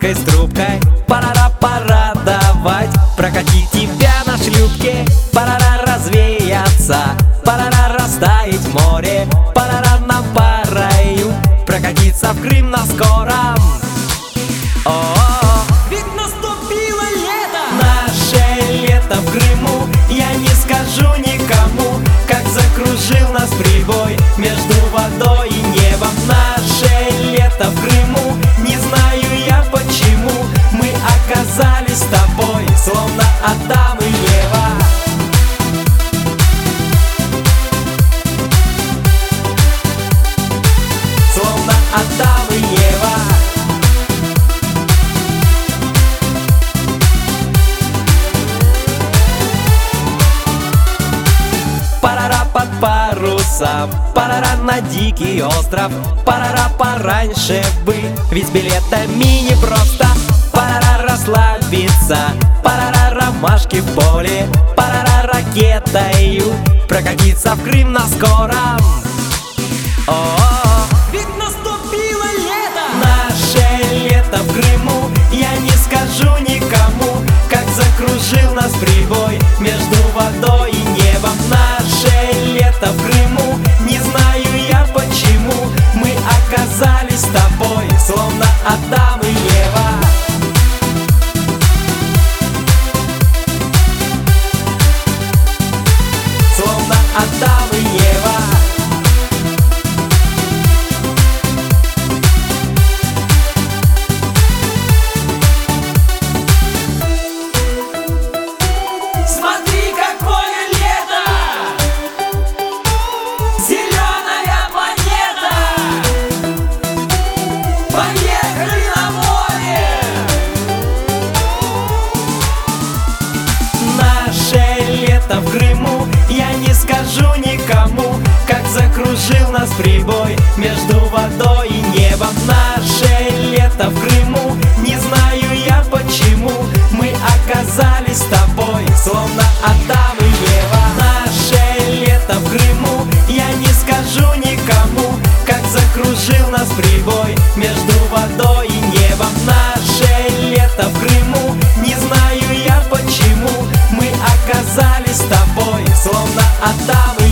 девушкой с трубкой. Пора порадовать, прокатить тебя на шлюпке. Пора развеяться, пора растаять в море. Пора нам по раю прокатиться в Крым на скором. Ведь наступило лето, наше лето в Крыму. Я не скажу никому, как закружил нас прибой между водой и небом. Наше лето в Крыму, не знаю я почему мы оказались с тобой, словно Адам и Ева. Словно Адам и Ева. Пора под парусом, пора на дикий остров. Пора пораньше бы, ведь с билетами не просто. Пора расслабиться, пора ромашки в поле. Пора ракетою прокатиться в Крым на скором. ведь наступило лето, Наше лето в Крыму, я не скажу никому, как закружил нас прибой между водой и небом. Наше лето в Крыму, не знаю я почему мы оказались с тобой, словно Адам и Ева. Словно Адам и Ева. смотри, какое лето, зеленая планета. Поехали на море. Наше лето в Крыму, я не скажу никому, как закружил нас прибой между водой и небом. Наше лето в Крыму, не знаю я почему мы оказались с тобой, словно Адам и Ева. Наше лето в Крыму, я не скажу никому, как закружил нас прибой между водой и небом. Наше лето в Крыму, не знаю я почему мы оказались с тобой, словно Адам и